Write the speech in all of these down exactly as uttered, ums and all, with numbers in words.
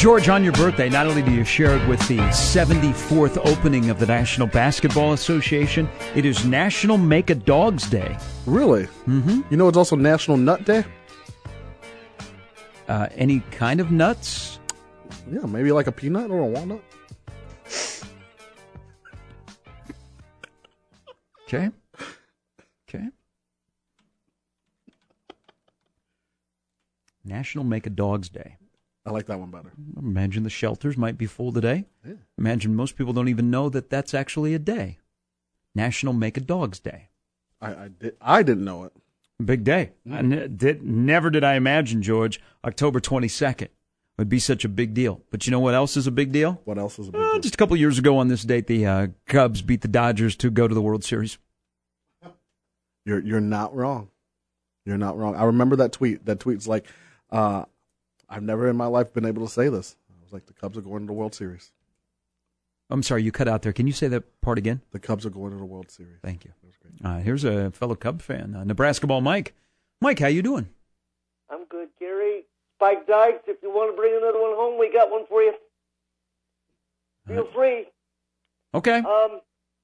George, on your birthday, not only do you share it with the seventy-fourth opening of the National Basketball Association, it is National Make a Dogs Day. Really? Mm-hmm. You know it's also National Nut Day? Uh, any kind of nuts? Yeah, maybe like a peanut or a walnut. Okay. Okay. National Make a Dogs Day. I like that one better. Imagine the shelters might be full today. Yeah. Imagine most people don't even know that that's actually a day. National Make a Dogs Day. I, I, did, I didn't know it. Big day. Mm. I ne- did, never did I imagine, George, October twenty-second would be such a big deal. But you know what else is a big deal? What else is a big uh, deal? Just a couple years ago on this date, the uh, Cubs beat the Dodgers to go to the World Series. You're you're not wrong. You're not wrong. I remember that tweet. That tweet's like, uh, I've never in my life been able to say this. I was like, the Cubs are going to the World Series. I'm sorry, you cut out there. Can you say that part again? The Cubs are going to the World Series. Thank you. Uh, here's a fellow Cub fan, uh, Nebraska ball Mike. Mike, how you doing? I'm good, Gary. Spike Dykes, if you want to bring another one home, we got one for you. Feel uh, free. Okay. Um,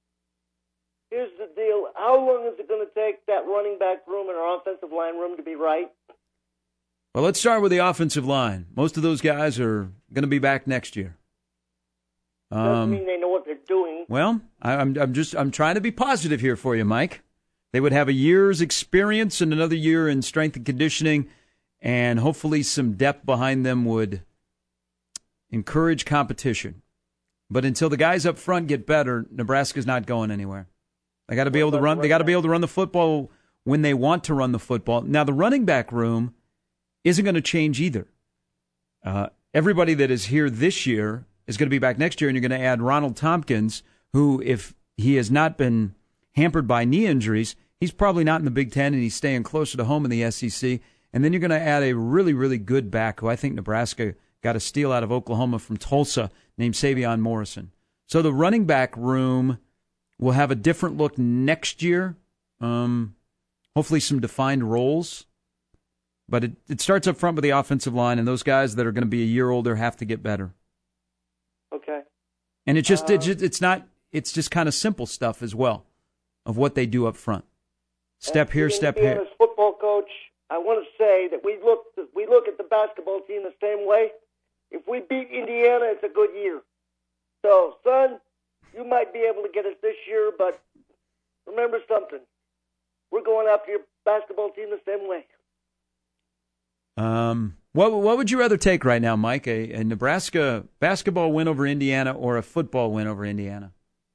here's the deal. How long is it going to take that running back room and our offensive line room to be right? Well, let's start with the offensive line. Most of those guys are going to be back next year. Doesn't Um, mean they know what they're doing. well, I, I'm I'm just I'm trying to be positive here for you, Mike. They would have a year's experience and another year in strength and conditioning, and hopefully some depth behind them would encourage competition. But until the guys up front get better, Nebraska's not going anywhere. They got to be able to run. They got to be able to run the football when they want to run the football. Now, the running back room isn't going to change either. Uh, everybody that is here this year is going to be back next year, and you're going to add Ronald Tompkins, who, if he has not been hampered by knee injuries, he's probably not in the Big Ten, and he's staying closer to home in the S E C. And then you're going to add a really, really good back, who I think Nebraska got a steal out of Oklahoma from Tulsa, named Savion Morrison. So the running back room will have a different look next year. Um, hopefully some defined roles. But it, it starts up front with the offensive line, and those guys that are going to be a year older have to get better. Okay. And it just, Uh, it just it's not it's just kind of simple stuff as well of what they do up front. Step here, step here. As football coach, I want to say that we look we look at the basketball team the same way. If we beat Indiana, it's a good year. So, son, you might be able to get us this year, but remember something. We're going after your basketball team the same way. Um, what what would you rather take right now, Mike? A, a Nebraska basketball win over Indiana or a football win over Indiana?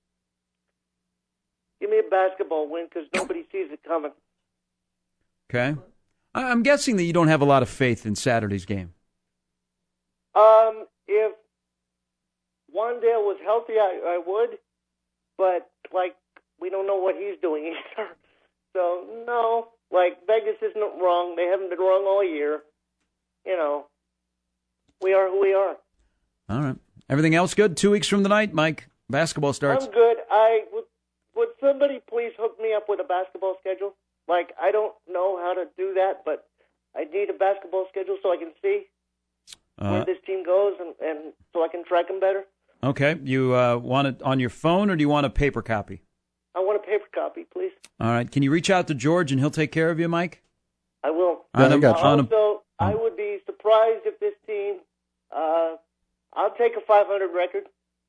Give me a basketball win because nobody sees it coming. Okay. I, I'm guessing that you don't have a lot of faith in Saturday's game. Um, if Wandale was healthy, I, I would, but like we don't know what he's doing either. So no, like Vegas isn't wrong. They haven't been wrong all year. You know, we are who we are. All right. Everything else good? Two weeks from tonight, Mike, basketball starts. I'm good. I would. Would somebody please hook me up with a basketball schedule? Like I don't know how to do that, but I need a basketball schedule so I can see Uh, where this team goes and, and so I can track them better. Okay. You uh, want it on your phone or do you want a paper copy? I want a paper copy, please. All right. Can you reach out to George and he'll take care of you, Mike? I will. On a- I got you. on a- Also, I would be surprised if this team, uh, I'll take a five hundred record.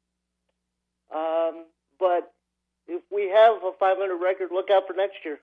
Um, but if we have a five hundred record, look out for next year.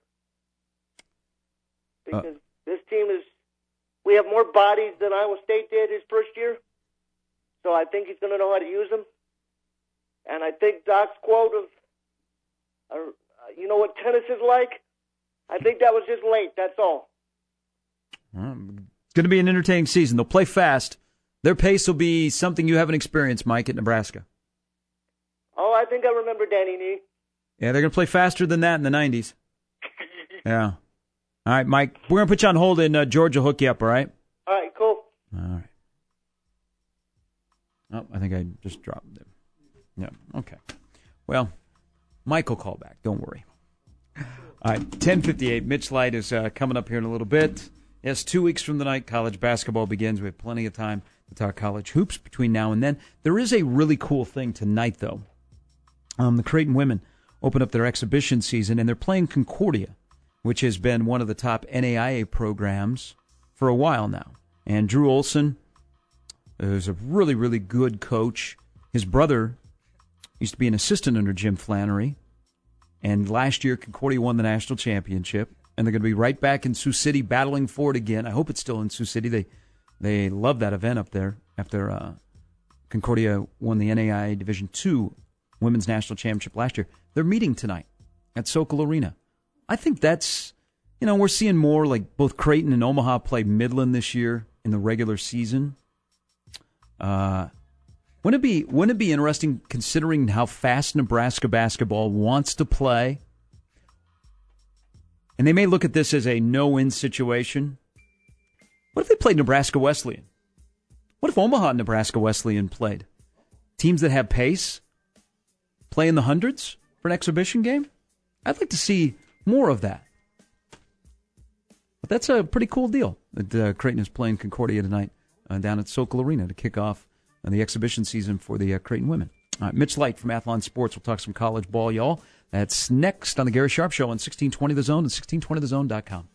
Because uh, this team is, we have more bodies than Iowa State did his first year. So I think he's going to know how to use them. And I think Doc's quote of, uh, you know what tennis is like? I think that was just late, that's all. Um, it's going to be an entertaining season. They'll play fast. Their pace will be something you haven't experienced, Mike, at Nebraska. Oh, I think I remember Danny Nee. Yeah, they're going to play faster than that in the nineties. Yeah. All right, Mike, we're going to put you on hold, and uh, George will hook you up, all right? All right, cool. All right. Oh, I think I just dropped them. Yeah, okay. Well, Mike will call back. Don't worry. All right, ten fifty-eight. Mitch Light is uh, coming up here in a little bit. Yes, two weeks from tonight, college basketball begins. We have plenty of time We'll talk college hoops between now and then. There is a really cool thing tonight, though. Um, the Creighton women open up their exhibition season, and they're playing Concordia, which has been one of the top N A I A programs for a while now. And Drew Olson is a really, really good coach. His brother used to be an assistant under Jim Flannery. And last year, Concordia won the national championship. And they're going to be right back in Sioux City battling for it again. I hope it's still in Sioux City. They they love that event up there after uh, Concordia won the N A I A Division two Women's National Championship last year. They're meeting tonight at Sokol Arena. I think that's, you know, we're seeing more like both Creighton and Omaha play Midland this year in the regular season. Uh, wouldn't it be, wouldn't it be interesting considering how fast Nebraska basketball wants to play? And they may look at this as a no-win situation. What if they played Nebraska Wesleyan? What if Omaha and Nebraska Wesleyan played? Teams that have pace play in the hundreds for an exhibition game? I'd like to see more of that. But that's a pretty cool deal that uh, Creighton is playing Concordia tonight uh, down at Sokol Arena to kick off uh, the exhibition season for the uh, Creighton women. All right, Mitch Light from Athlon Sports. We'll talk some college ball, y'all. That's next on the Gary Sharp Show on sixteen twenty The Zone and sixteen twenty the zone dot com.